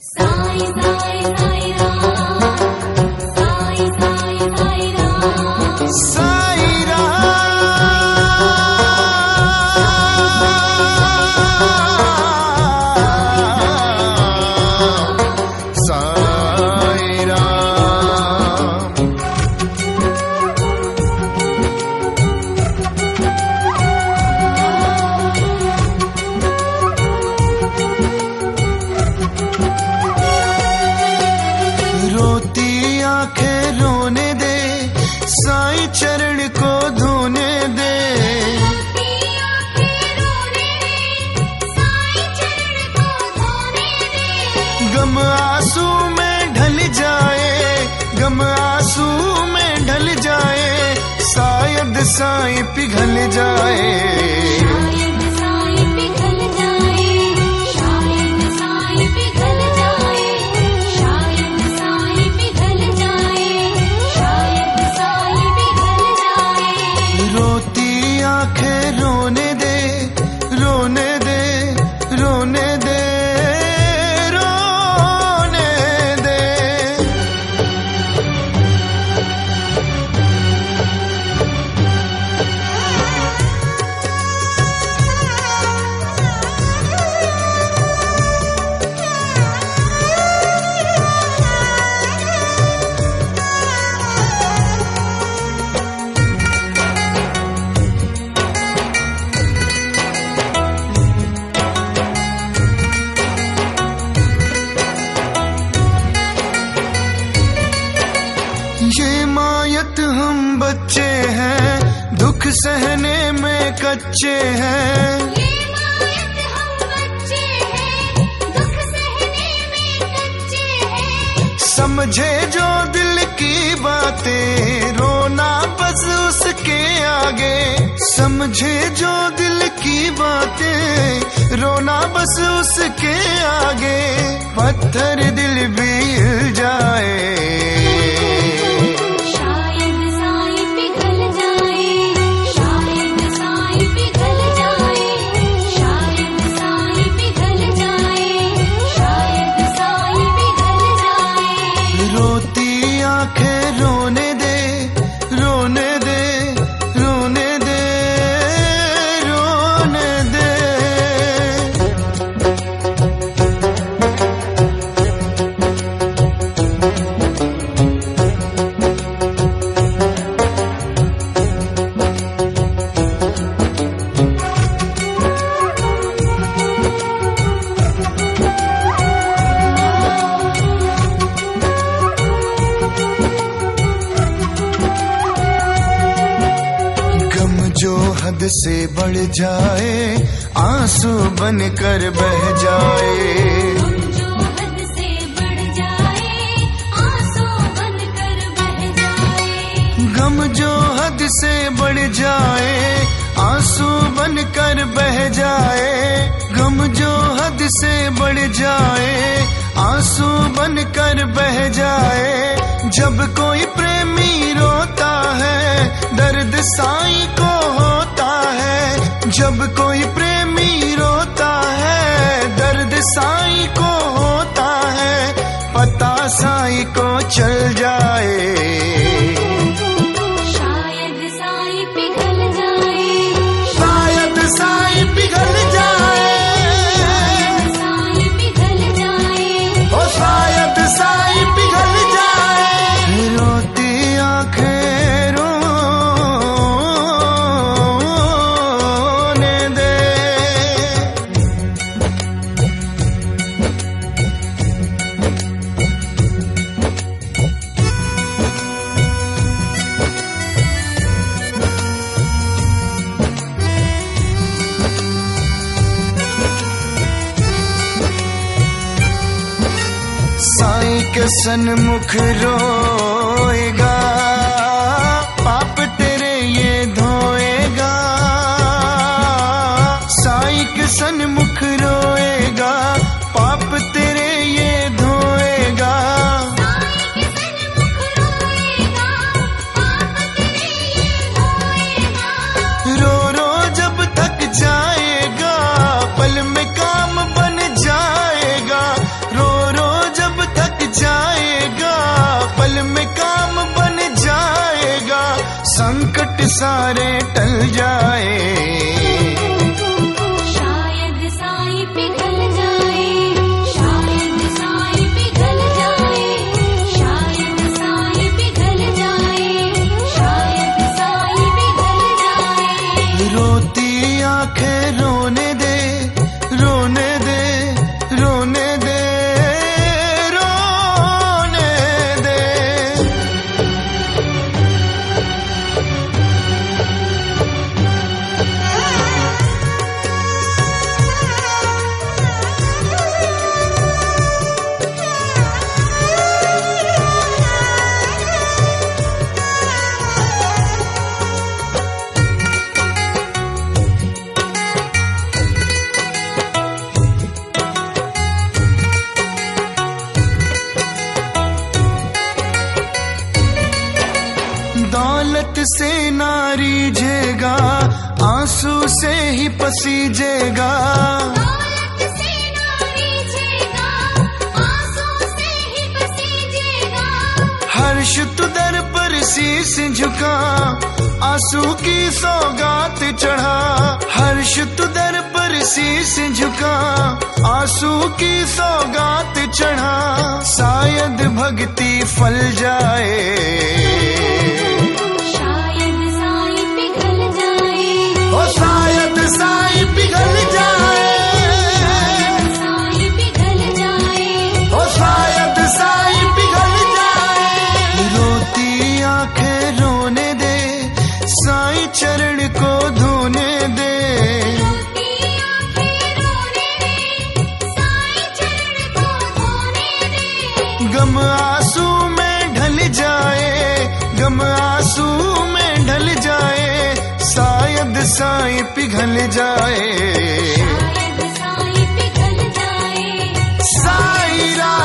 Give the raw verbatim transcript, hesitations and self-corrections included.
साई साई साई राम, साई साई साई राम, साई राम, साई राम। रोती आंखें रोने दे, साईं चरण को धोने दे। रोती आंखें रोने दे, साईं चरण को धोने दे। गम आंसू में ढल जाए, गम आंसू में ढल जाए, शायद साईं पिघल जाए। शायद साईं पिघल जाए, शायद साईं पिघल जाए, शायद साईं पिघल जाए, शायद साईं पिघल जाए। रोती आंखें रोने दे, रोने दे, रोने दे, रोने दे। ये मायत हम बच्चे हैं, दुख सहने में कच्चे हैं। ये मायत हम बच्चे हैं, दुख सहने में कच्चे हैं। समझे जो दिल की बातें, रोना बस उसके आगे। समझे जो दिल की बातें, रोना बस उसके आगे। पत्थर दिल भी हिल जाए। शायद साईं पिघल जाए, शायद साईं पिघल जाए, शायद साईं पिघल जाए, शायद साईं पिघल जाए। रोती आंखें रोने दे, रोने दे, रोने दे, रोने दे। गम जो हद से बढ़ जाए, आंसू बनकर बह जाए। जो हद से बढ़ जाए, आंसू बनकर बह जाए। गम जो हद से बढ़ जाए, आंसू बनकर बह जाए। गम जो हद से बढ़ जाए, आंसू बनकर बह जाए। जब कोई प्रेमी रोता है, दर्द साईं को होता है। जब कोई प्रेमी रोता है, दर्द साईं को होता है। पता साईं को चल जाए। शायद साईं पिघल जाए, शायद साईं पिघल जाए। साईं पिघल जाए। ओ शायद साईं पिघल जाए। रोती आंखें रोने दे। साईं के सन्मुख रोएगा, पाप तेरे ये धोएगा। साईं के सन्मुख रोएगा, पाप तेरे ये धोएगा। साईं के सन्मुख रोएगा, पाप तेरे ये धोएगा। रो रो जब थक जाएगा, पल में काम बन जाएगा। रो रो से ना रीझेगा, आंसू से ही पसीजेगा। दौलत से ना रीझेगा, आंसू से ही पसीजेगा। हर्ष तू दर पर शीश झुका, आंसू की सौगात चढ़ा। हर्ष तू दर पर शीश झुका, आंसू की सौगात चढ़ा। शायद भक्ति फल जाए, शायद साईं पिघल जाए, ओ शायद साईं पिघल जाए, शायद साईं पिघल जाए, ओ शायद साईं पिघल जाए। रोती आंखें रोने दे, साईं चरण को धोने दे। रोती आंखें रोने दे, साईं चरण को धोने दे। गम आंसू में ढल जाए, गम आंसू में ढल जाए, शायद साईं पिघल जाए। शायद साईं पिघल जाए। साईं रा